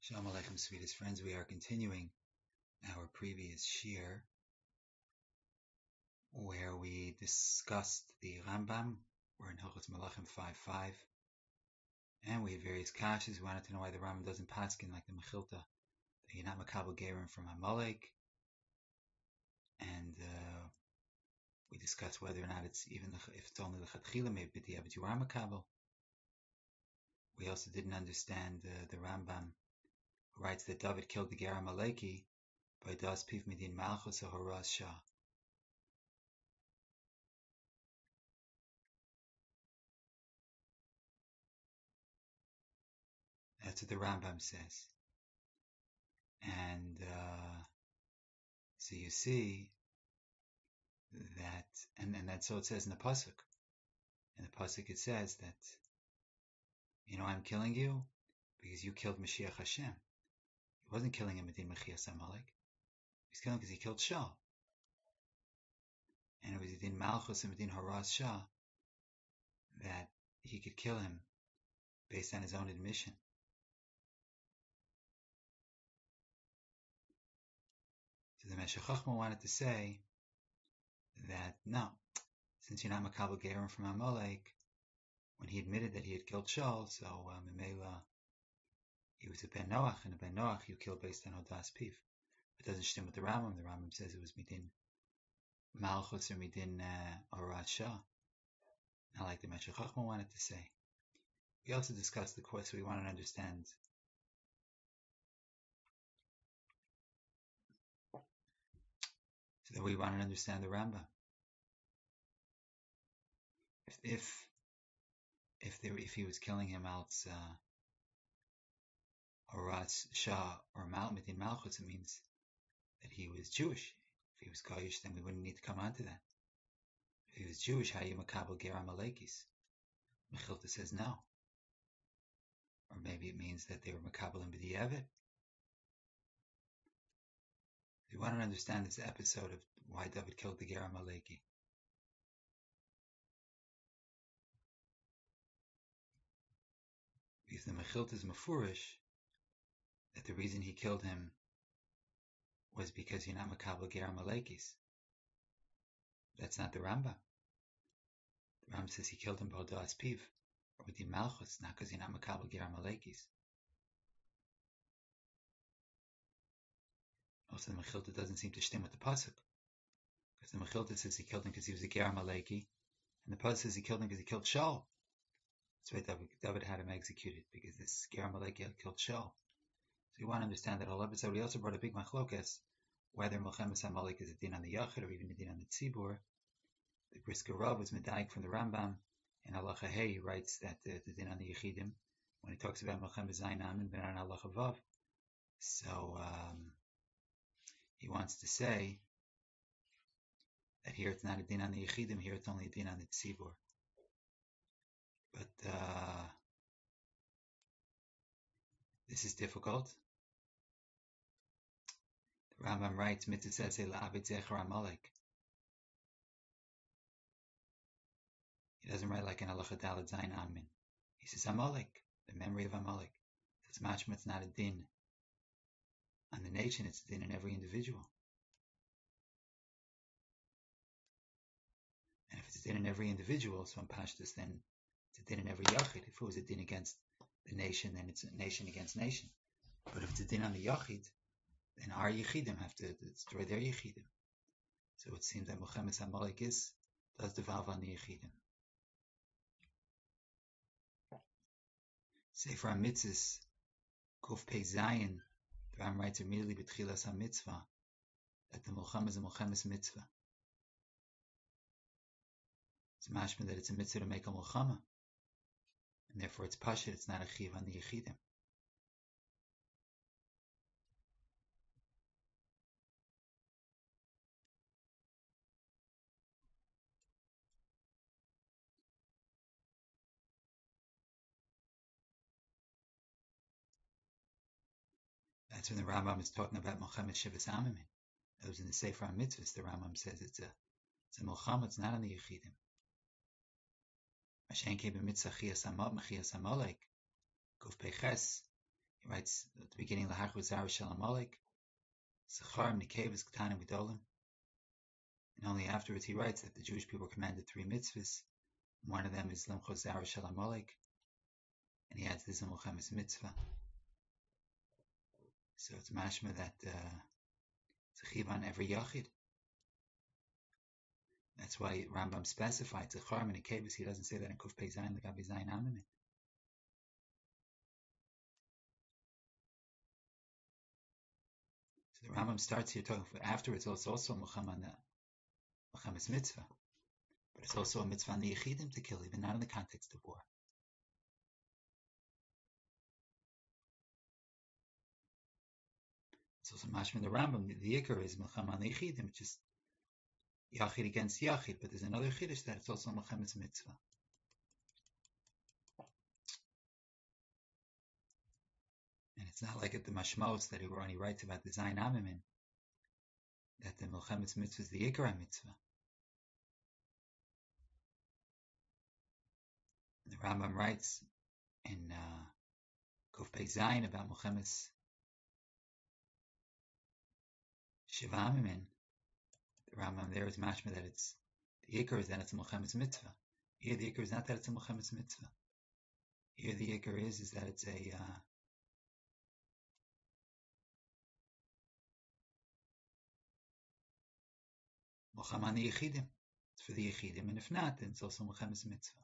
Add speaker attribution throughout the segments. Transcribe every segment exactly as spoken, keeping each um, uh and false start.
Speaker 1: Shalom Aleichem, sweetest friends. We are continuing our previous shir where we discussed the Rambam. We're in Hilchos Melachim five five, and we had various kashas. We wanted to know why the Rambam doesn't paskin like the Mechilta, that you're not makabel gerim from Amalek, and uh, we discussed whether or not it's even if it's only the Chatchila, maybe b'diavad you are makabel. We also didn't understand uh, the Rambam who writes that David killed the Ger Amaleki by Das Piv Midin Malchus or Horaz Shah. That's what the Rambam says. And uh, so you see that, and, and that's so it says in the Pasuk. In the Pasuk it says that, you know, I'm killing you because you killed Mashiach Hashem. He wasn't killing him Medin Mechias Amalek. He's killing him because he killed Shah. And it was Medin Malchus and Medin Horaz Shah that he could kill him based on his own admission. So the Meshech Chochmah wanted to say that no, since you're not Makabel Gerim from Amalek, when he admitted that he had killed Shaul, so Memela, um, he was a Ben Noach, and a Ben Noach you kill based on Odas Piv. It doesn't stem with the Rambam. The Rambam says it was Midin Malchus or Midin uh, Horaz Shah. Not like the Meshech Chochmah wanted to say. We also discussed the course, so we want to understand so that we want to understand the Rambam. If if if there if he was killing him out uh, Horaz Shah or Mal Midin Malchus, it means that he was Jewish. If he was Goyish, then we wouldn't need to come on to that. If he was Jewish, how you makabel ger Amalekis? Mechilta says no. Or maybe it means that they were makabel and b'diavad. We want to understand this episode of why David killed the ger Amaleki. Because the Mechilta is mafurish that the reason he killed him was because you're not makabel ger Amalekis. That's not the Rambam. The Rambam says he killed him b'odas piv, or with the Malchus, not because you're not makabel ger Amalekis. Also, the Mechilta doesn't seem to stem with the pasuk, because the Mechilta says he killed him because he was a ger Amaleki, and the pasuk says he killed him because he killed Shaul. That's why David, David had him executed, because this ger Amaleki had killed Shaul. So you want to understand that whole episode. We also brought a big machlokas, whether Melchemes Amalek is a din on the Yachid or even a din on the Tzibur. The Brisker Rav was medayik from the Rambam, and Halacha Hey writes that uh, the din on the Yechidim, when he talks about Melchemes Zayin Amin, ben on Halacha Vav. So um, he wants to say that here it's not a din on the Yechidim, here it's only a din on the Tzibur. But uh, this is difficult. The Rambam writes, Mitzvah says, La'abed Zecher Amalek. He doesn't write like an Halacha Daled Zayin Amin. He says Amalek, the memory of Amalek. It's mashma, it's not a din on the nation, it's a din in every individual. And if it's a din in every individual, so in Pashtus, then it's a din in every Yachid. If it was a din against the nation, then it's a nation against nation. But if it's a din on the Yachid, then our Yechidim have to destroy their Yechidim. So it seems that Melchemes Amalek is, does devolve on the Yechidim. Sefer HaMitzvos, Kuf Pei Zayin, the Ram writes immediately B'tchilas HaMitzvah that the Melchama is a Melchemes mitzvah. It's mashma that it's a mitzvah to make a Melchama, and therefore it's pashut, it's not a chiv on the Yechidim. That's when the Rambam is talking about Melchemes Shivas Amim. That was in the Sefer HaMitzvos. The Rambam says it's a it's a Melchama, it's not on the Yechidim. Mashen Kei b'mitzvah Chiyas Amalek, Kuf Pei Ches. He writes at the beginning, L'hachru zara shel Amalek, Zachar Nikevis Ktanim Gedolim. And only afterwards he writes that the Jewish people were commanded three mitzvahs. One of them is Limcho Zara Shel Amalek, and he adds this in Milchemes mitzvah. So it's mashma that uh, it's a chiv on every yachid. That's why Rambam specified Zachar and Nikevis. He doesn't say that in Kuf Pei Zayin L'gabi Zayin Amamin. So the Rambam starts here talking. Afterwards, it's also Milchemes mitzvah. But it's also a mitzvah on the Yechidim to kill, even not in the context of war. It's also mashma in the Rambam. The, the Ikar is Milchama on the Yechidim, which is Yachid against Yachid. But there's another Chiddush that it's also Milchemes mitzvah. And it's not like at the Mashmos that he only writes about the Zayin Amimin, that the Milchemes mitzvah is the Ikar mitzvah. The Rambam writes in uh, Kuf Pei Zayin about Milchemes Shiva Amimin. The Rambam there is mashma that it's the Ikar is that it's a Milchemes mitzvah. Here the Ikar is not that it's a Milchemes mitzvah. Here the Ikar is is that it's a uh, Milchama on the Yechidim. It's for the Yechidim, and if not, then it's also Milchemes mitzvah.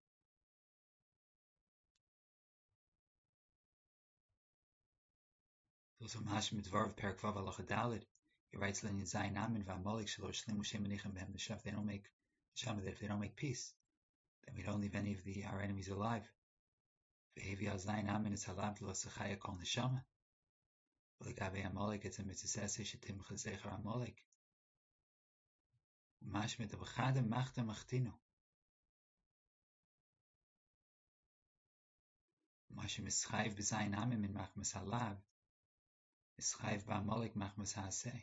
Speaker 1: Also, Mashim Dvar of Perak Vav Halacha Daled. He writes, "L'nyan Zayin Amin v'Amalek shelo shlimu shem menichem behem l'shav." They don't make Shama. That if they don't make peace, then we don't leave any of the our enemies alive. V'hevi al Zayin Amin is halab lo sechaya kol neshama. V'legabe Amalek it's a mitzvah shetim chazecher Amalek. Mashim Devachadem Machta Machtinu. Mashim is chayv b'Zayin Amin min machmas halav. Is chayv b'Amalek machmas haaseh.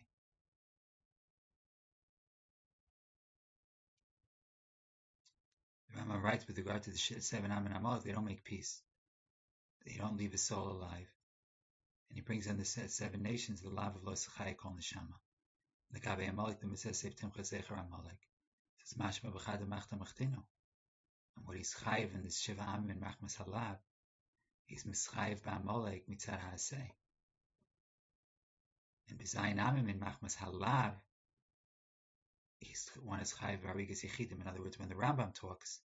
Speaker 1: The Rambam writes with regard to the seven Amin Amalek, they don't make peace. They don't leave a soul alive. And he brings in the seven nations, the love of Lo Sechaya Kol Neshama. The Gabe Amalek, the Mitzvah Seif Timcha Zecher Amalek. It says, Mashma B'chad Machta Machtinu. And what he's chayiv in this Shiva Amin in Machmas Halav, he's mischayiv b'Amalek mitzad ha'aseh. And B'zayin Amin in Machmas Halav, he's one is chayiv b'Harigas Yechidim. In other words, when the Rambam talks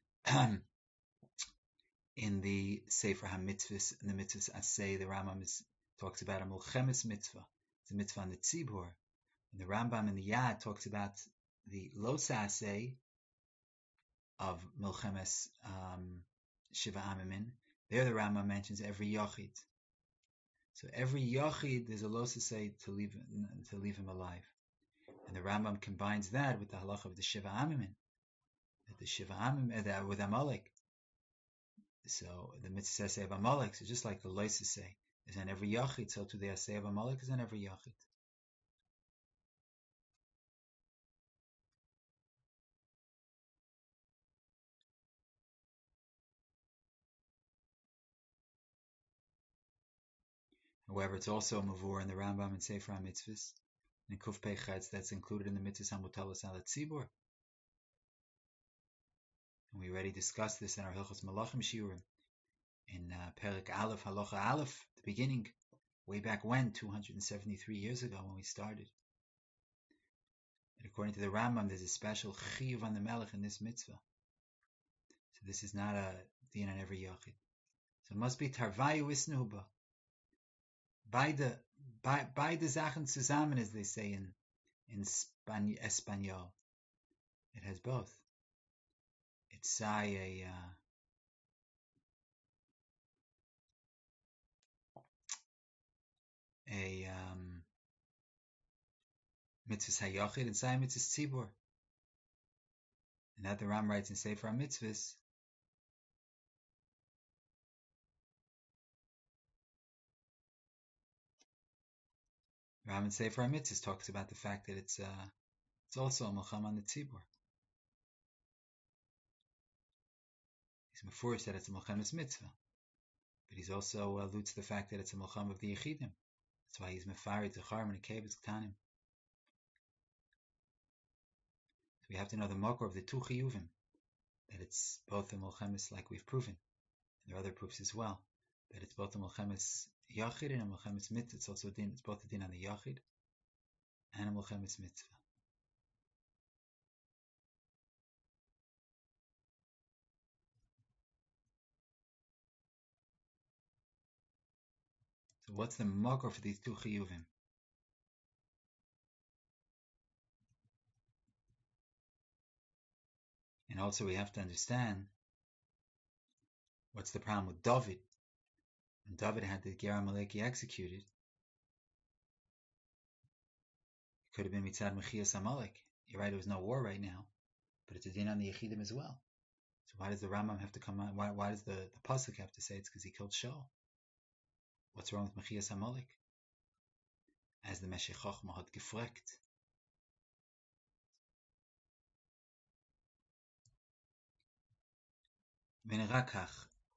Speaker 1: in the Sefer HaMitzvahs, in the Mitzvahs Aseh, the Rambam is, talks about a Milchemes mitzvah. It's a mitzvah on the Tzibur. And the Rambam in the Yad talks about the Los Aseh of Milchemes um, Shiva Amimin. There the Rambam mentions every Yachid. So every Yachid, there's a Los Aseh to leave, to leave him alive. And the Rambam combines that with the halacha of the Shiva Amimin. The Shiva Amimin, uh, with Amalek. So the mitzvah Aseh of Amalek, so just like the Los Aseh is on every Yachid, so to the Aseh of Amalek is on every Yachid. However, it's also a mavur in the Rambam and Sefer HaMitzvahs. And Kuf Pei Chetz, that's included in the Mitzvahs HaMutalas Al Tzibur. And we already discussed this in our Hilchos Malachim Shiurim. In uh, Perek Aleph, Halacha Aleph, the beginning, way back when, two hundred seventy-three years ago when we started. And according to the Rambam, there's a special chiyuv on the Melech in this mitzvah. So this is not a din on every Yachid. So it must be Tarvayu Isnuba. Beide, be, beide Sachen zusammen, as they say in in Span- Espanol. It has both. It's say a uh, a um, mitzvahs hayachid and say mitzvahs tzibur. And that the Ram writes in Sefer HaMitzvahs. Ram in Sefer HaMitzvahs talks about the fact that it's uh, it's also a milchama on the tzibur. He's mefurish that it's a milchemes mitzvah. but he's also alludes to the fact that it's a Milcham of the Yechidim. That's why he's Mefarid Zecharim and Kevis Ktanim. So we have to know the Makor of the two Chiyuvim, that it's both the Milchemes, like we've proven. And there are other proofs as well, that it's both the Milchemes Yachid and a Milchemes Mitzvah. It's also a din, it's both a din on the Yachid and a Milchemes Mitzvah. So what's the Makor for these two Chiyuvim? And also we have to understand what's the problem with David. When David had the Ger Amaleki executed, it could have been Mitzad Mechias Amalek. You're right, there was no war right now, but it's a din on the Yechidim as well. So why does the Rambam have to come out? Why, why does the, the Pasuk have to say it's because he killed Shaul? What's wrong with Mechias Amalek? As the Meshech Chochmah had gefragt. V'nerakach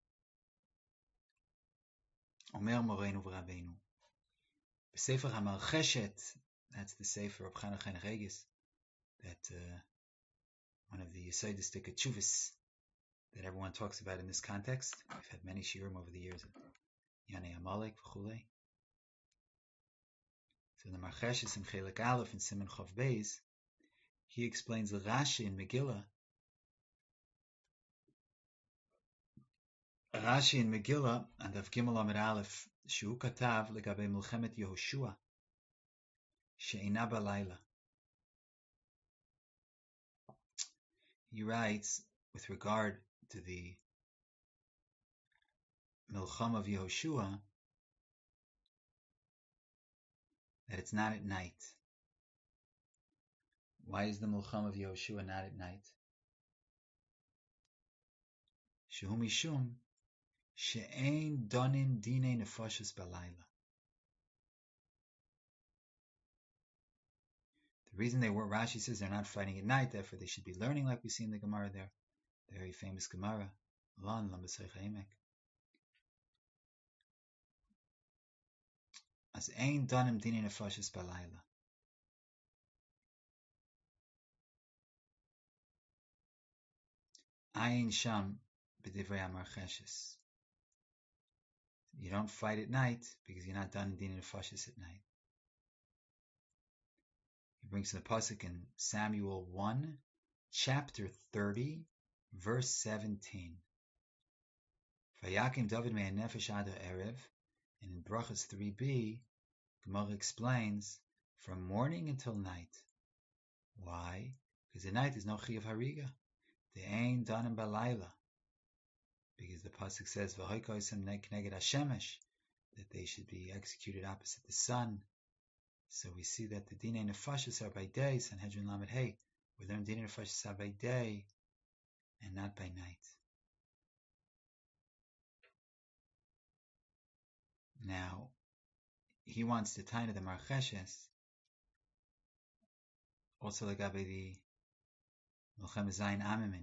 Speaker 1: Omer Moreinu v'Rabbeinu B'Sefer HaMarcheshet, that's the Sefer of Chana Chen Regis, that uh, one of the Yesodistic Tshuvas that everyone talks about in this context. We've had many shiurim over the years of Yanei Amalek v'chulei. So in the Marcheshes in Chelik Aleph and Siman Chav Beis, he explains the Rashi in Megillah. Rashi in Megillah and Av Gimel Amid Aleph, Shu Katav legabe Milchemet Yehoshua she'ina balayla. He writes with regard to the Milcham of Yehoshua that it's not at night. Why is the Milcham of Yehoshua not at night? Shehu mishum she'ein donin dinei nefashos balayla. The reason they were, Rashi says they're not fighting at night, therefore they should be learning, like we see in the Gemara there, the very famous Gemara, Lan Lambasei Chayimek. As ein donim dinei nefashos balayla. Ayin sham b'divrei HaMarcheshes. You don't fight at night because you're not done dinei nefashos at night. He brings the pasuk in Samuel one, chapter thirty, verse seventeen. Vayakim David me'en nefesh ad erev, and in Brachas three b, Gemara explains from morning until night. Why? Because at night there's no chiyuv hariga. They ain't danim balayla. Because the pasuk says v'hoikosim kneged hashemesh, that they should be executed opposite the sun. So we see that the dinei nefashos are by day. Sanhedrin Lamed Hey, we learn dinei nefashos are by day and not by night. Now, he wants to tie to the Marcheshes, also legabe the Milchem Zayin Amimin.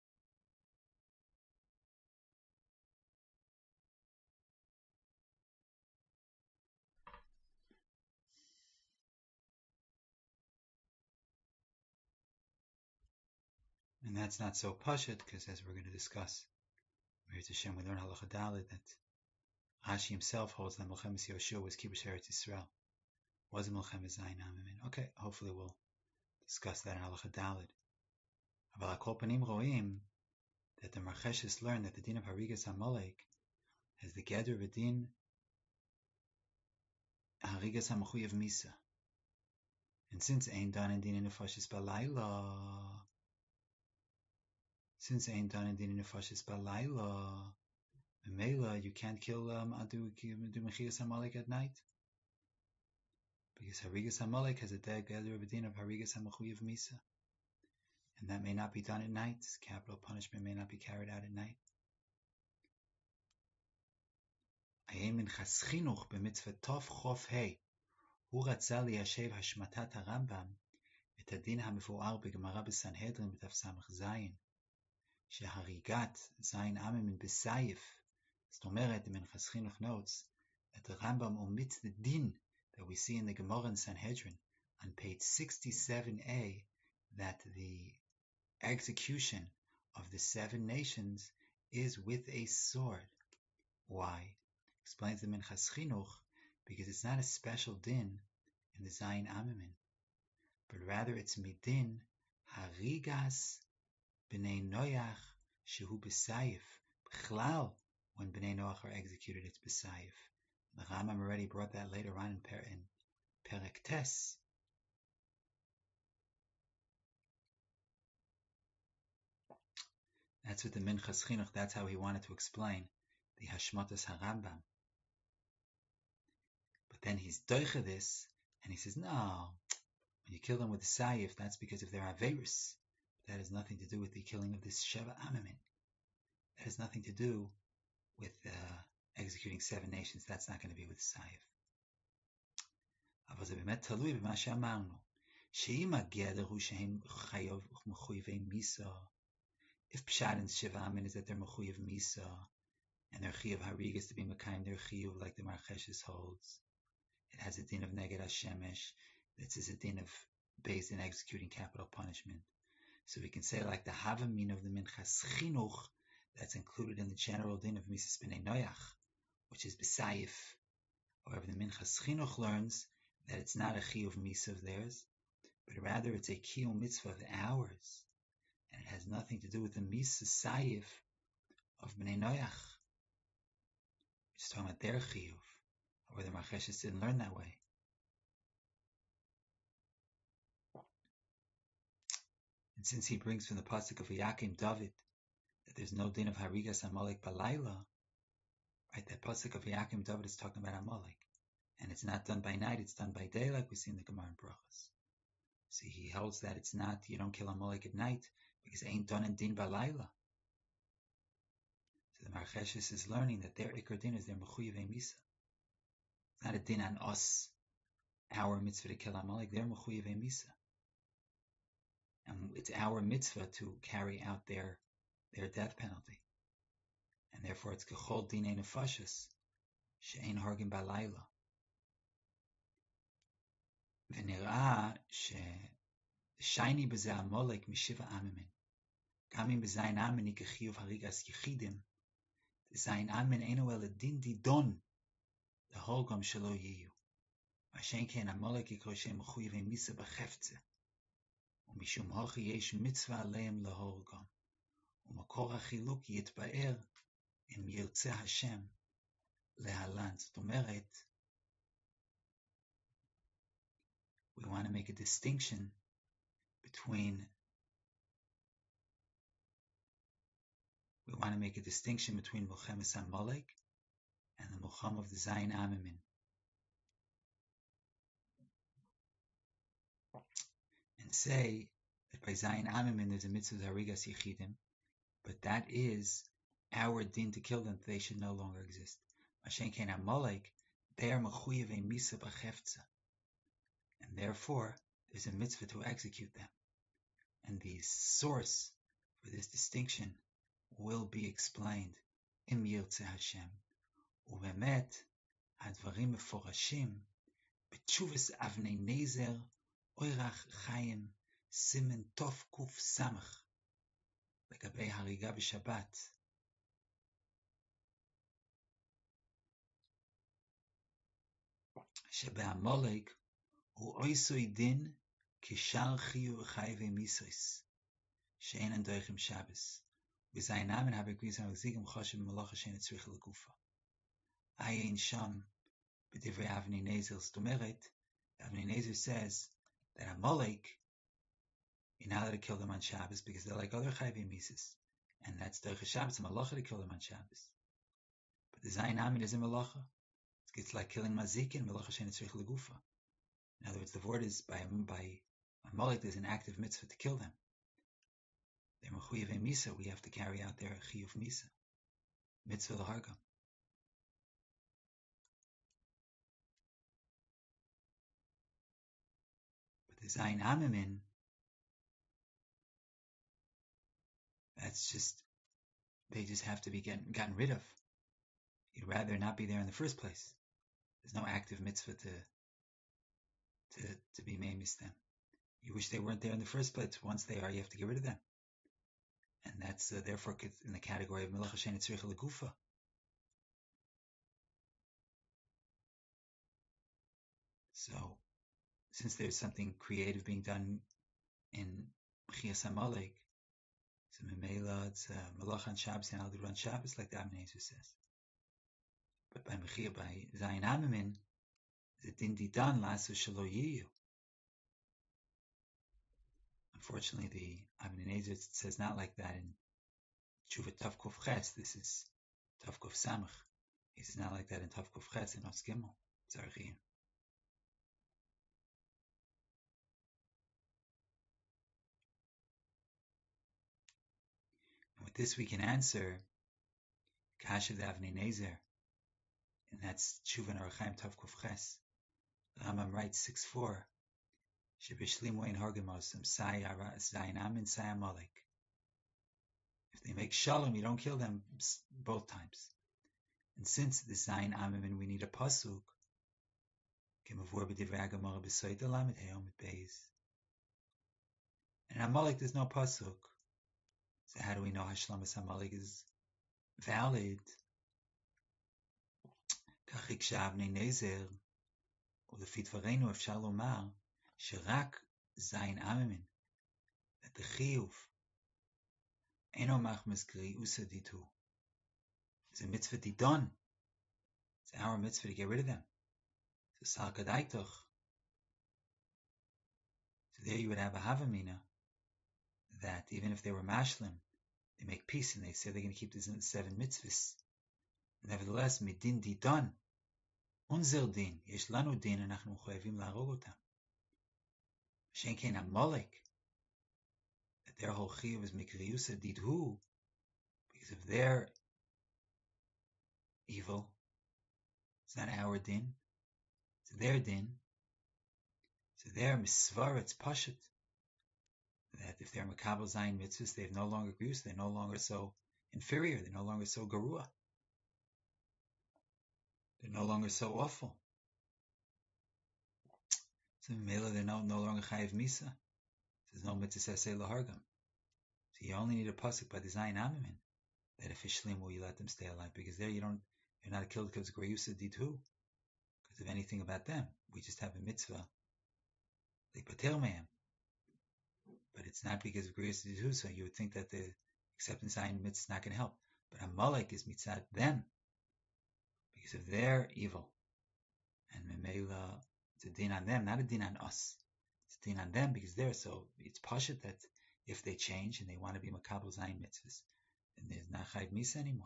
Speaker 1: And that's not so pashut, because as we're going to discuss, Meir Hashem, we learn Halacha Dalet that Rashi himself holds that Milchemes Yehoshua was Kibush Eretz Yisrael, was a Milchemes Zayin Amimin. Okay, hopefully we'll discuss that in Halacha Dalet. But Kol Panim Roim, that the Marcheshes learn that the din of Harigas Amalek has the gather of a din Harigas HaMechuyev Misa. And since Ein Dan and Din Nefashis Balayla, since Ein Dan and Din Nefashis Balayla, Memela, you can't kill um, Adu Mechias Amalek at night. Because Harigas Amalek has a gather of a din of Harigas HaMechuyev Misa. And that may not be done at night. Capital punishment may not be carried out at night. Ayem min chas chinuch b'mitzvah tov chof hei hu ratza liyashev hashmatat harambam et adin hamefuar b'gemara b'sanhedrin b'taf samach zayin sheharigat zayin amimin b'sayif Stomeret, the Minchas Chinuch notes that the Rambam omits the din that we see in the Gemara in Sanhedrin on page sixty-seven a, that the execution of the seven nations is with a sword. Why? Explains the Minchas Chinuch, because it's not a special din in the Zayin Amimin, but rather it's midin harigas b'nei Noach shehu b'sayif. B'chlal, when b'nei Noach are executed, it's b'sayif. The Rambam already brought that later on in, per, in Perek Tes. That's what the Minchas Chinuch, that's how he wanted to explain the Hashmatas HaRambam. But then he's doicha this, and he says, no, when you kill them with the Sayif, that's because of their Averis. That has nothing to do with the killing of this Sheva Amamin. That has nothing to do with uh, executing seven nations. That's not going to be with the Sayif. אבל זה באמת תלוי במה שאמרנו. שאם הגדר הוא שהם מחויבי מיסה, if Pshat and Sheva Amin is that they're mechuyev misa, and their chiyuv harig is to be mekayim their chiyuv like the Marcheshes holds, it has a din of neged hashemesh. This is a din of based in executing capital punishment. So we can say like the havamin of the Minchas Chinuch that's included in the general din of Misas B'nei Noach, which is b'sayif. However, the Minchas Chinuch learns that it's not a chiyuv misa of theirs, but rather it's a kiyum mitzvah of ours. And it has nothing to do with the Misa Sayif of Bnei Noach. We're just talking about their chiyuv, or the Marcheshes didn't learn that way. And since he brings from the pasuk of Yakim David that there's no din of Harigas Amalek Balayla, right? That pasuk of Yakim David is talking about Amalek, and it's not done by night; it's done by day, like we see in the Gemara and Brachos. See, he holds that it's not, you don't kill Amalek at night, because it ain't done in din balayla. So the Marcheshes is learning that their ikar din is their mechuyevei misa. It's not a din on us, our mitzvah to kill Amalek, they're mechuyevei misa. And it's our mitzvah to carry out their their death penalty. And therefore it's kechol dinei nefashos, she'ein hargim balayla. ונראה ששייני בזה המולק משבע עממים. גם אם בזין עמין היא כחיוב הריגס יחידים, זין עמין אינו אלא דין דידון, להורגם שלא יהיו. מה שאין כן המולק יקרא שהם מחויבי מיסה בחפצה, ומשום הוכי יש מצווה עליהם להורגם, ומקור החילוק יתבאר אם ירצה השם להלן. זאת אומרת, we want to make a distinction between we want to make a distinction between Milchemes Amalek and the Milchem of the Zayin Amimin. And say that by Zayin Amimin there's a mitzvah Harigas Yechidim, but that is our din to kill them, they should no longer exist. Mashen Kein Amalek, they are Mechuyevei Misa B'Chefza. And therefore, there's a mitzvah to execute them. And the source for this distinction will be explained in Yirtzeh Hashem. Ubemet, Advarim Meforashim, B'tshuvas Avnei Nezer, Oirach Chaim, Simen Tov Kuf Samach, Legabei Hariga B'Shabbat. Shebe'Amalek, הוא אויסוי דין כשאר חיוב חייבי מיסויס, שאינן דויכים שבס, וזיינם habe gewissen על זיגם חושב במלאכה שאין צריך לגופה. עיין שם בדברי אבני נזר, זאת אומרת, אבני נזר says that Amalek, you're not allowed to kill them on Shabbos because they're like other chayvi mises, and that's doicha Shabbos, a malacha to kill them on Shabbos. But the Zayin Amin is a malacha. It's like killing mazikin, malacha shein tzrich legufa. In other words, the word is by by Amalek, there's an active mitzvah to kill them. They're mechuyevei misa. We have to carry out their chiyuv misa, mitzvah l'hargam. But the Zayin Amimin, that's just, they just have to be getting, gotten rid of. You'd rather not be there in the first place. There's no active mitzvah to to to be maimis them. You wish they weren't there in the first place. Once they are, you have to get rid of them, and that's uh, therefore in the category of melacha she'ein tzricha legufa. So, since there's something creative being done in Mechias HaMalek, so Memela, it's uh, Malach on Shabbos and Al on Shabbos, like the Ibn Ezra says. But by Mechia, by Zayin Amamin, the Din Didan Lasu Shalo Yiyu. Unfortunately, the Ibn Ezra says not like that in Tshuva Tav Kuf Ches. This is Tav Kuf Samach. He says not like that in Tav Kuf Ches and Os Gimel. Zarechiyim. With this we can answer Kasha the Avnei Nezer, and that's Tshuva Narachaim Tav Kuf Ches. The Rambam writes six four. Shebishlimu ein hargemosem sai zayin amin sai amalek. If they make shalom, you don't kill them both times. And since the zayin amin we need a pasuk, kemavur b'divrei Hagemara b'soita lamed heom et beis. And Amalek there's no pasuk. So how do we know Hashlamas Amalek is valid? Kachik shavnei nezer ulefit varenu efshar lomar sherak zayin amimin, that the chiyuv eno machmas griusa ditu. It's a mitzvah didon. It's our mitzvah to get rid of them. So salkadaitoch. So there you would have a havamina that even if they were mashlim, they make peace and they say they're going to keep this in the seven mitzvahs. Nevertheless, midin didon, unzer din, yesh lanu din, anachnu choyevim la'arog otam. Shenkein Amalek, that their whole chiyuv is mikriyusa didhu, because of their evil. It's not our din, it's their din. So their misvara, it's pashut, that if they're makabel zayin mitzvahs, they've no longer griyus, they're no longer so inferior, they're no longer so garua, they're no longer so awful. So Mela, they're no, no longer chayiv misa. There's no mitzvah saseh lahargam. So you only need a pasuk by the zayin amimin that if ishlimu you let them stay alive, because there you don't, you're not killed because of griyusa didhu, because of anything about them. We just have a mitzvah like pater mehem. But it's not because of griyusa didhu, so you would think that the acceptance zayin mitzvah is not going to help. But Amalek is mitzvah them because of their evil, and Memela, it's a din on them, not a din on us. It's a din on them because they're so. It's pashut that if they change and they want to be makabel zayin mitzvahs, then there's not chayiv misa anymore.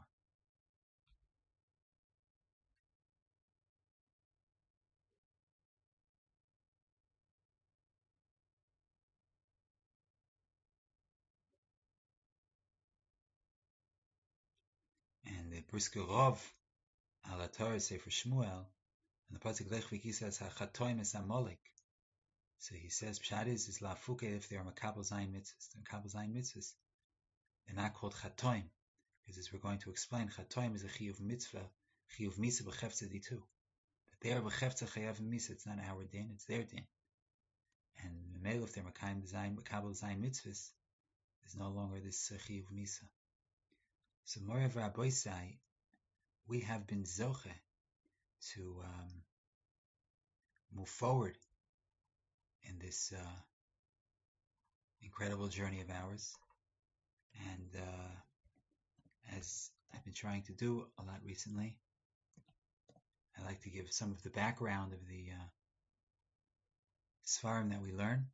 Speaker 1: And the Brisker Rov al Torah Sefer Shmuel, and the pasuk Lech V'ki says hachatoim es Amalek. So he says pshat is is lafuke if they are makabel zayin mitzvahs. The makabel zayin mitzvahs, they're not called chatoim, because as we're going to explain, chatoim is a chiyuv mitzvah, chiyuv misa b'chefza ditu. That they are b'chefza chayav misa. It's not our din, it's their din. And mele if they're makabel zayin makabel zayin mitzvahs, there's no longer this uh, chiyuv misa. So Morav Rabbi say, we have been zoche to um, move forward in this uh, incredible journey of ours. And uh, as I've been trying to do a lot recently, I like to give some of the background of the uh, Sfarim that we learn.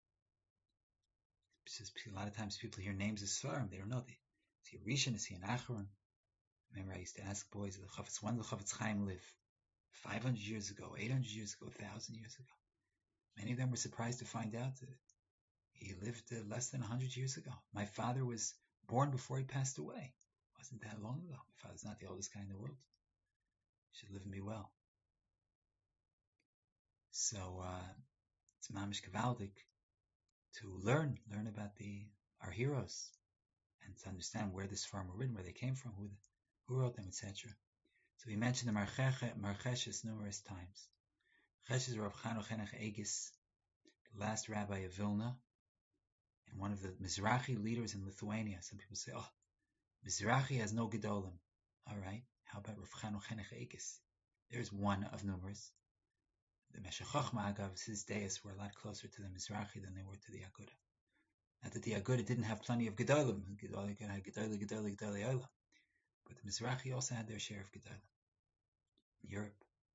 Speaker 1: Because a lot of times people hear names of Sfarim, they don't know. They see a Rishon, they see an Acharon. Remember, I used to ask boys, the Chafetz, when did the Chafetz Chaim live? five hundred years ago, eight hundred years ago, one thousand years ago. Many of them were surprised to find out that he lived uh, less than one hundred years ago. My father was born before he passed away. It wasn't that long ago. My father's not the oldest guy in the world. He should live and be well. So, uh, it's mamish kavaldik to learn, learn about the our heroes, and to understand where this farm were written, where they came from, who, the, who wrote them, et cetera. So he mentioned the Marcheshes numerous times. Marcheshes Rav Chanoch Henoch Egis, the last rabbi of Vilna, and one of the Mizrahi leaders in Lithuania. Some people say, oh, Mizrahi has no Gedolim. All right, how about Rav Chanoch Henoch Egis? There's one of numerous. The Meshech Chochmah, Agav, his days were a lot closer to the Mizrahi than they were to the Aguda. Not that the Aguda didn't have plenty of Gedolim. Gedolim had Gedolim, Gedolim, Gedolim, Olam. But the Mizrahi also had their share of Gedolim. In Europe.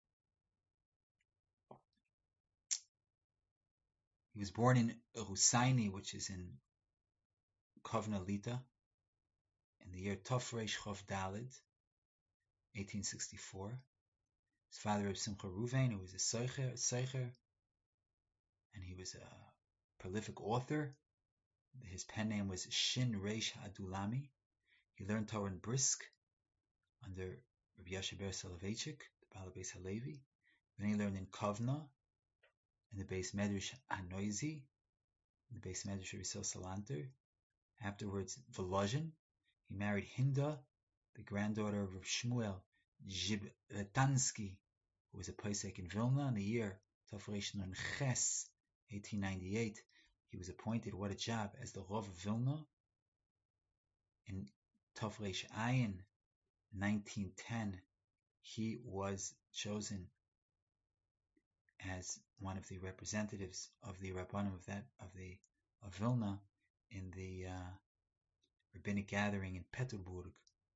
Speaker 1: He was born in Rusaini, which is in Kovna Lita, in the year Tov Reish Chov Dalid, eighteen sixty-four. His father was Simcha Ruvain, who was a Seicher, a Seicher, and he was a prolific author. His pen name was Shin Reish Adulami. He learned Torah in Brisk under Rabbi Yasher Ber Soloveitchik, the Baal Beis Halevi. Then he learned in Kovna, in the Beis Medrash Anoizi, in the Beis Medrash Rabbi Salanter. Afterwards, Volozhin. He married Hinda, the granddaughter of Shmuel Zhibletansky, who was a Pesach in Vilna. In the year Tafresh Nun Ches, eighteen ninety-eight, he was appointed, what a job, as the Rav of Vilna. In Tafresh Ayin, nineteen ten, he was chosen as one of the representatives of the Rabbanim of that of the of Vilna in the uh, rabbinic gathering in Peterburg.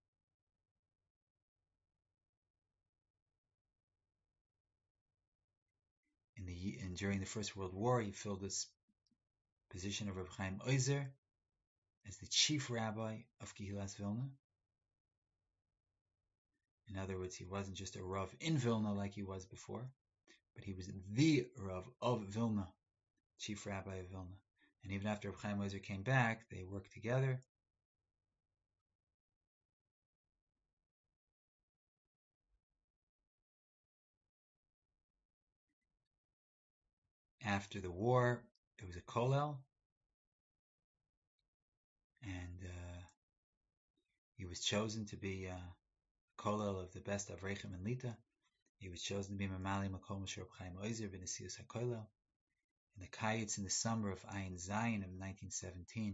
Speaker 1: In the and during the First World War, he filled this position of Rav Chaim Oizer as the chief rabbi of Kehilas Vilna. In other words, he wasn't just a Rav in Vilna like he was before, but he was the Rav of Vilna, chief rabbi of Vilna. And even after Rav Chaim Oizer came back, they worked together. After the war, there was a kollel, and uh, he was chosen to be a kollel of the best of Rechem and Lita. He was chosen to be Mamali Makom Shor Chaim Oizer B'Nesius HaKollel. In the Kayitz, in the summer of Ayin Zayin of nineteen seventeen,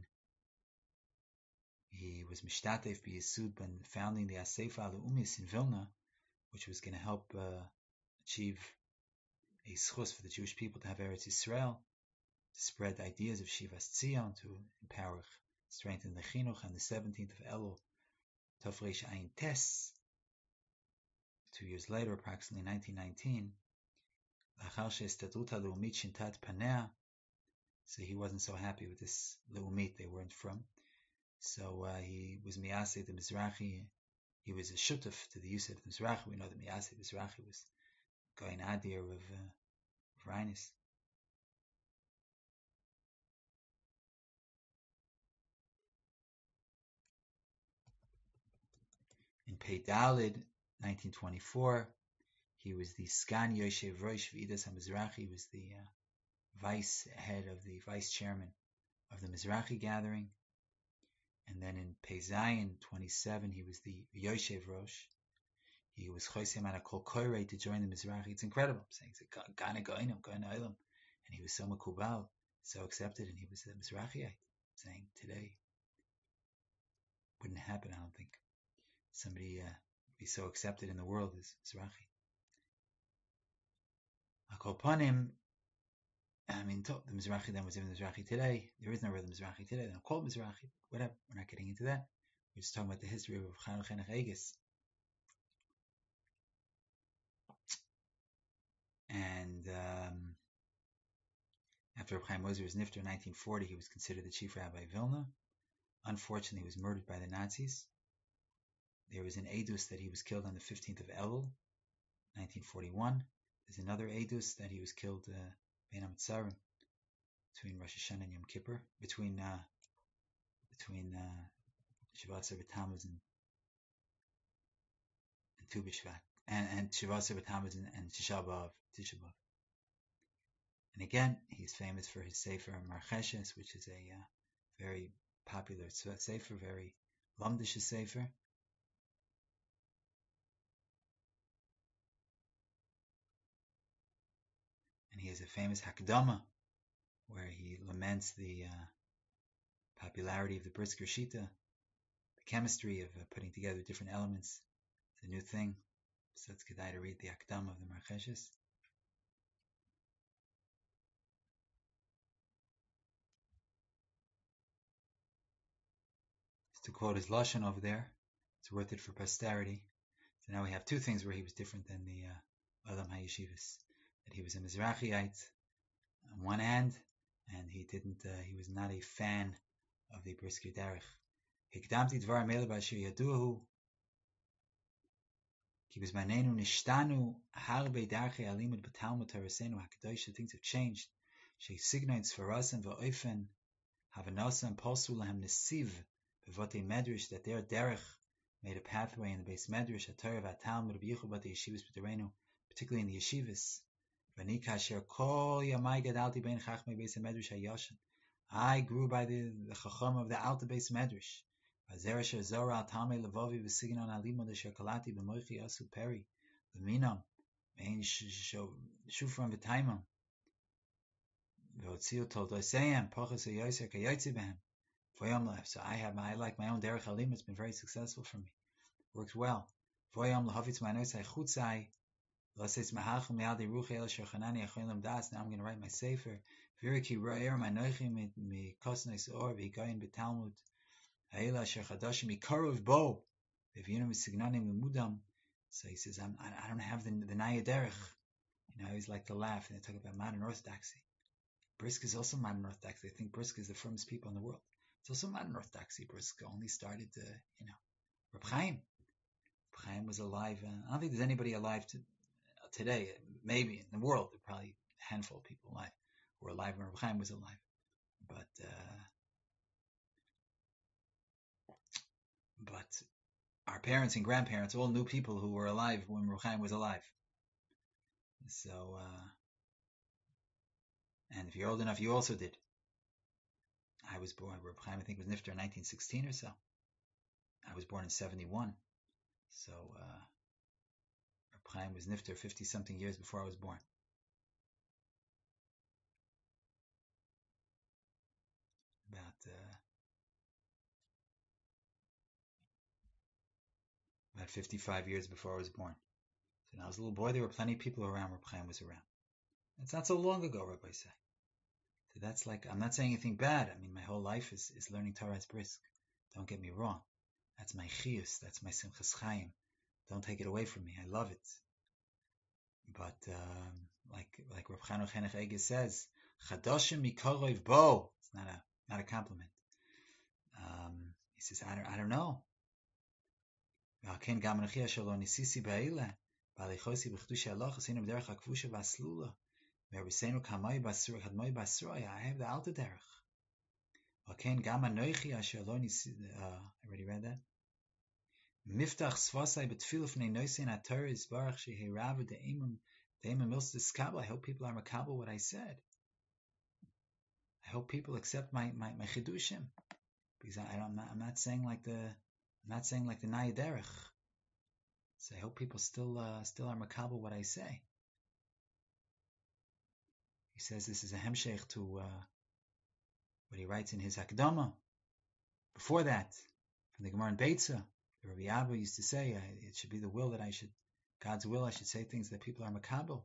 Speaker 1: he was Mishtatef B'Yisud ben founding the Asefa Al'umis in Vilna, which was going to help uh, achieve a schus for the Jewish people to have Eretz Yisrael, to spread ideas of Shivas Tzion, to empower, strengthen the Chinuch. On the seventeenth of Elul, Tafresh Ayin Tes, two years later, approximately nineteen nineteen, so he wasn't so happy with this Leumit they weren't from. So uh, he was Miyaseh the Mizrahi. He was a shutuf to the use of the Mizrahi. We know that Miyaseh the Mizrahi was going Adir of uh, Rhinus. In Pei Dalid, nineteen twenty-four, he was the Sgan Yoshev Rosh V'idas HaMizrahi. He was the uh, vice head of the vice chairman of the Mizrahi gathering. And then in Pei Zayin twenty-seven, he was the Yoshev Rosh. He was Chosem on a Kol Koirei to join the Mizrahi. It's incredible. I'm saying, Gana Goinim, Gana Olam. And he was so makubal, so accepted, and he was a Mizrahiite. Saying today wouldn't happen, I don't think. Somebody uh, be so accepted in the world as Mizrahi. Akopanim, I mean, the Mizrahi then was even the Mizrahi today. There is no real Mizrahi today. They don't call it Mizrahi. Whatever. We're not getting into that. We're just talking about the history of Chanoch Henoch Egis. And um, after Chaim Ozer was nifter in nineteen forty, he was considered the chief rabbi of Vilna. Unfortunately, he was murdered by the Nazis. There was an edus that he was killed on the fifteenth of Elul, nineteen forty-one. There's another edus that he was killed uh, Bein HaMetzarim, between Rosh Hashanah and Yom Kippur, between uh, between uh, Shavuot B'Tammuz and, and Tu B'Shvat, and, and Shavuot B'Tammuz and, and Tisha B'Av, Tisha B'Av. And again, he's famous for his Sefer Marcheshes, which is a uh, very popular Sefer, very Lamdish Sefer. has a famous Hakdama where he laments the uh, popularity of the Brisker Shita, the chemistry of uh, putting together different elements. It's a new thing. So it's good to read the Hakdama of the Marcheshes. To quote his Lashon over there, it's worth it for posterity. So now we have two things where he was different than the uh, Olam HaYeshivas. That he was a Mizrachiite on one hand, and he didn't. Uh, he was not a fan of the Brisker Derech. Hikdamti dvar mele b'ashir yaduhu ki b'zmanenu nishtanu harbe darchei alimud b'talmud torasenu hakadosh. Things have changed. She'signain tzvarasan v'oifen havanasan posu lahem nesiv b'vatei medrash, that their derech made a pathway in the base medrash, haTorah v'Talmud b'yichud b'tei yeshivas b'terenu, particularly in the yeshivas. V'ani kasher kol yamai gadalti bein chachmei base medrash hayashan. I grew by the, the chacham of the alta base medrash. V'zer asher zora al talmei levavi v'signon alimud asher kalati b'moichi asu peri v'minam ve'in shufram v'taimam v'otziu toldoseim pochas hayoser kayotzi behem. So I have my, I like my own derech halim. It's been very successful for me. Works well. Now I'm going to write my sefer. So he says, I'm, I don't have the, the Naya Derech. You know, I always like to laugh and they talk about modern orthodoxy. Brisk is also modern orthodoxy. I think Brisk is the firmest people in the world. It's also modern orthodoxy. Brisk only started, uh, you know, Reb Chaim. Reb Chaim was alive. Uh, I don't think there's anybody alive to, uh, today. Maybe in the world, there are probably a handful of people alive who were alive when Reb Chaim was alive. But, uh, but our parents and grandparents all knew people who were alive when Reb Chaim was alive. So, uh, and if you're old enough, you also did. I was born, Reb Chaim, I think, was nifter in nineteen sixteen or so. I was born in seventy-one. So, uh, Reb Chaim was nifter fifty-something years before I was born. About, uh, about fifty-five years before I was born. So when I was a little boy, there were plenty of people around Reb Chaim was around. It's not so long ago, Rabbi say. So that's like, I'm not saying anything bad. I mean, my whole life is, is learning Torah as brisk. Don't get me wrong. That's my chiyus. That's my simchas chaim. Don't take it away from me. I love it. But um, like like Rav Chanuch Henoch Eger says, Chadoshim mikorov bo. It's not a not a compliment. Um, he says, I don't I don't know. V'alken gam anochi asher lo nisisi ba'ila ba'alichosi b'chdushi halacha seinu b'derech hakvusha v'aslula ve'risenu kamay basura kadmay basura. I have the alta derech. V'alken gam anochi asher lo nisisi. I already read that. Miftach svasai betfilah fnei noisein haTorah yisbarach shehirav de'imim de'imim milstis kabel. I hope people are makabel what I said. I hope people accept my my, my chidushim, because I, I don't, I'm, not, I'm not saying like the I'm not saying like the Naya Derech. So I hope people still uh, still are makabel what I say. He says this is a hemshech to uh, what he writes in his Hakdama. Before that, from the Gemara in Beitza, the Rabbi Abba used to say, uh, it should be the will that I should, God's will, I should say things that people are makabel.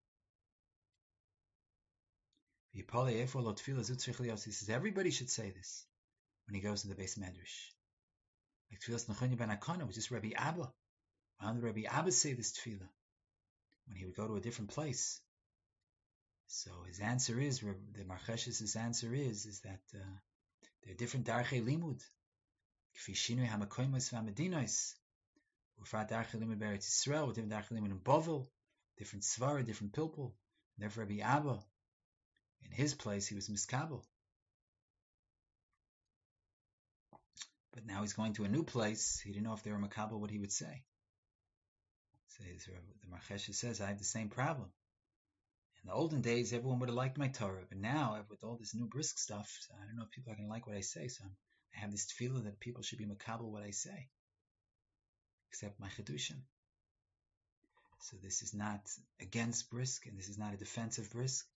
Speaker 1: He says everybody should say this when he goes to the base medrash. Like Tfilas Nechunya ben Akana was just Rabbi Abba. Why did Rabbi Abba say this tefillah when he would go to a different place? So his answer is, the Marcheshes' answer is, is that uh, there are different darchei limud. Kfi shinui hamakoimos v'hamedinos. Ufrat darchei limud be'eretz Yisrael, with different darchei limud in Bovel, different svara, different pilpul. And therefore Rabbi Abba, in his place, he was miskabel. But now he's going to a new place. He didn't know if they were makabel what he would say. So the Marcheshes says, I have the same problem. In the olden days, everyone would have liked my Torah, but now with all this new brisk stuff, I don't know if people are going to like what I say. So I'm, I have this feeling that people should be makabel what I say, except my chedushim. So this is not against brisk, and this is not a defense of brisk.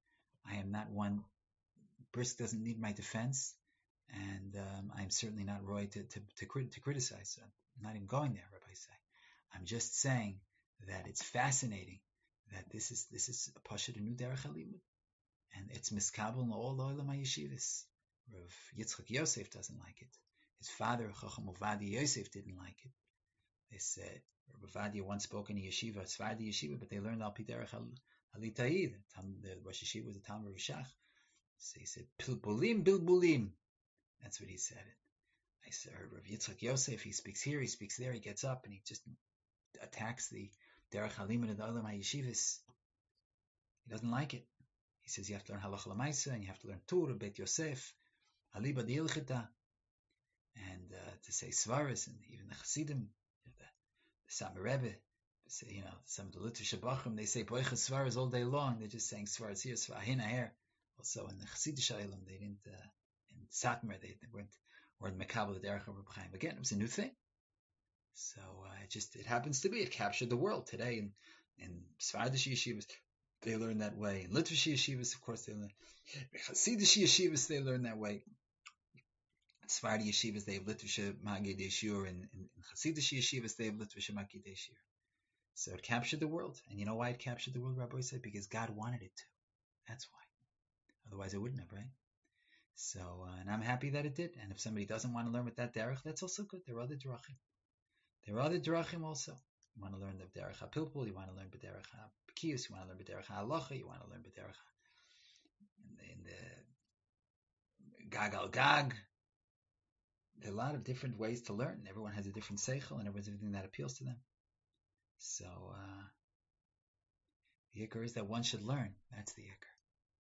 Speaker 1: I am not one. Brisk doesn't need my defense, and um, I'm certainly not Roy to to to, crit- to criticize. I'm not even going there, Rabbi say. I'm just saying that it's fascinating that this is this is a pasha new derech halimud, and it's miskabel in all olam yeshivas. Rav Yitzchak Yosef doesn't like it. His father Chacham Ovadia Yosef didn't like it. They said Rav Ovadia once spoke in a yeshiva, Sfardi yeshiva, but they learned al pi derech halitai. The Rosh Yeshiva was the Talmud of Shach. So he said pilbulim bilbulim. That's what he said. I said Rav Yitzchak Yosef. He speaks here, he speaks there, he gets up and he just attacks the derech halimud of the olam yeshivas. He doesn't like it. He says you have to learn halacha l'maisa and you have to learn Torah, Beit Yosef, Aliba di Ilchita, and uh, to say Svaras, and even the Chassidim, you know, the, the Satmar Rebbe, say, you know, some of the Litur Shabachim, they say Boichas Svaras all day long. They're just saying Svaras here, Svaras here. Also in the Chassidish Eilim, they didn't, uh, in Satmar, they, they weren't, weren't Mekabel the Derech of Reb Chaim. Again, it was a new thing. So uh, it just, it happens to be, it captured the world today in, in Svardish yeshivas. They learn that way. In Litvish yeshivas, of course, they learn. Hasidish yeshivas, they learn that way. In Sephardi yeshivas, they have Litvish Magid Yeshur, and in Hasidish yeshivas, they have Litvish Magid Yeshur. So it captured the world. And you know why it captured the world, Rabbi said? Because God wanted it to. That's why. Otherwise, it wouldn't have, right? So, uh, and I'm happy that it did. And if somebody doesn't want to learn with that derech, that's also good. There are other derachim. There are other derachim also. You want to learn the B'derech HaPilpul, you want to learn B'derech HaPekiyus, you want to learn B'derech HaHalacha, you want to learn B'derech in the, in the Gag al Gag. There are a lot of different ways to learn. Everyone has a different seichel, and everyone's everything that appeals to them. So, uh, the ikar is that one should learn. That's the ikar.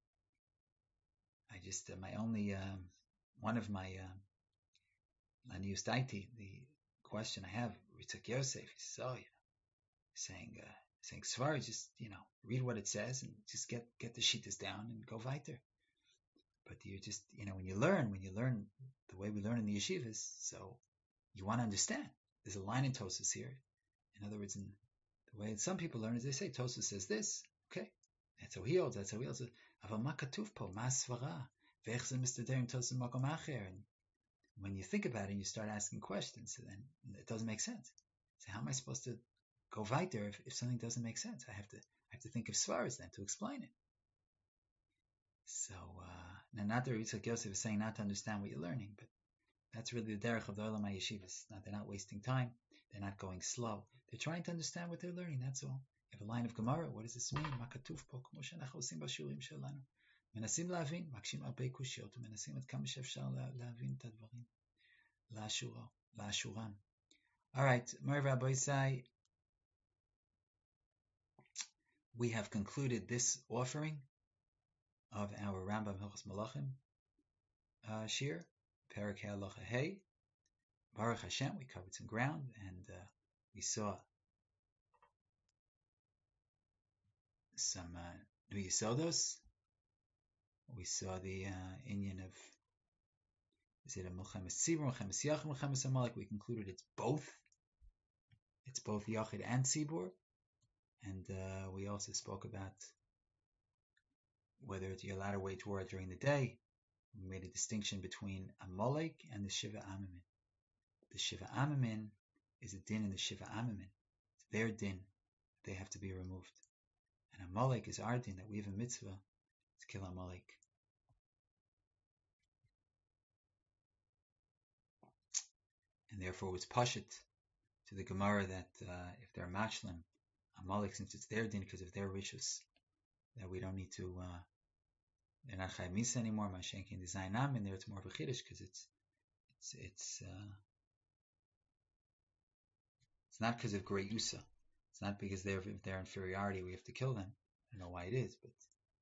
Speaker 1: I just, uh, my only, um, one of my, um, Lanius Daiti, the question I have, Ritzak Yosef, he says, oh, you know, saying, uh, saying Svar, just, you know, read what it says and just get, get the shittas down and go weiter. But you just, you know, when you learn, when you learn the way we learn in the yeshivas, so you want to understand. There's a line in Tosas here. In other words, in the way some people learn is they say, Tosas says this, okay, that's how he holds, that's how he holds it. Aval ma katuf po, ma svara, ve'ech ze mistader Tosas makom acher. And when you think about it, you start asking questions, so then it doesn't make sense. So how am I supposed to go weiter if, if something doesn't make sense? I have to I have to think of svaras then to explain it. So uh, now, not that Yitzchak Yosef is saying not to understand what you're learning, but that's really the derech of the olam yeshivas. Now they're not wasting time, they're not going slow. They're trying to understand what they're learning. That's all. You have a line of Gemara. What does this mean? Makatuf po kmo she'anachnu osim b'shurim shelanu. Menasim lahavin, makshim arbei kushiyot, umenasim et kama she'efshar lahavin et hadvarim la'ashura la'ashuram. All right, Mer Rabbi Isai, we have concluded this offering of our Rambam Hilchos Malachim uh, shir, Perek Halacha Hey. Baruch Hashem, we covered some ground, and uh, we saw some uh, new Yisodos. We saw the uh, Inyan of, is it a Milchemes Tzibur, Milchemes Yachid, Milchemes Amalek? We concluded it's both. It's both Yachid and Tzibur. And uh, we also spoke about whether you're allowed to wage war during the day. We made a distinction between Amalek and the Shiva Amamin. The Shiva Amamin is a din in the Shiva Amamin. It's their din. They have to be removed. And Amalek is our din, that we have a mitzvah to kill Amalek. And therefore it's pashut to the Gemara that uh, if they're machlim, Amalek, since it's their din because of their rishus, that we don't need to, uh, they're not chayav misa anymore, mashenkin the zaynam, and there it's more of a chiddush because it's, it's, it's, uh, it's not because of great yusa. It's not because they're, if their inferiority, we have to kill them. I don't know why it is, but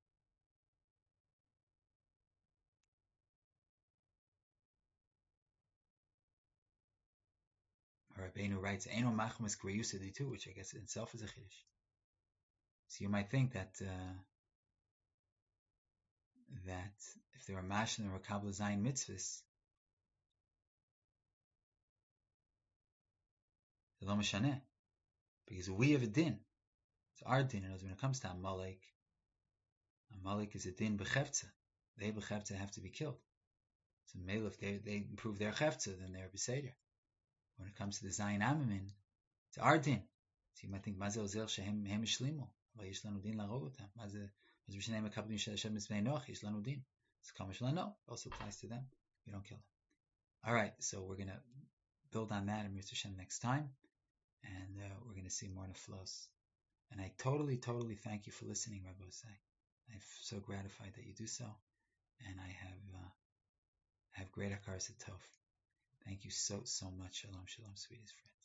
Speaker 1: Rabbeinu writes, Eino machmas greyusa too, which I guess in itself is a chiddush. So you might think that uh, that if there are mashlim or kabbalah zayin mitzvahs, the lo mishaneh, because we have a din. It's our din. And when it comes to Amalek, A malik is a din bechefza. They bechefza have to be killed. So male, if they they improve their chefza, then they're beseder. When it comes to the zayin amamin, it's our din. So you might think mazel zel shehem hem shlimu, but yesh lanu din larogotam. Mazel mazel b'shnei mekablim sheshem mitzvei noach yesh lanu din. So kamash lano also applies to them. We don't kill them. All right, so we're gonna build on that in Mitzvah Hashem next time, and uh, we're gonna see more neflos. And I totally, totally thank you for listening, Rabbi Osai. I'm so gratified that you do so, and I have uh, have great hakaras tov. Thank you so so much. Shalom, shalom, sweetest friend.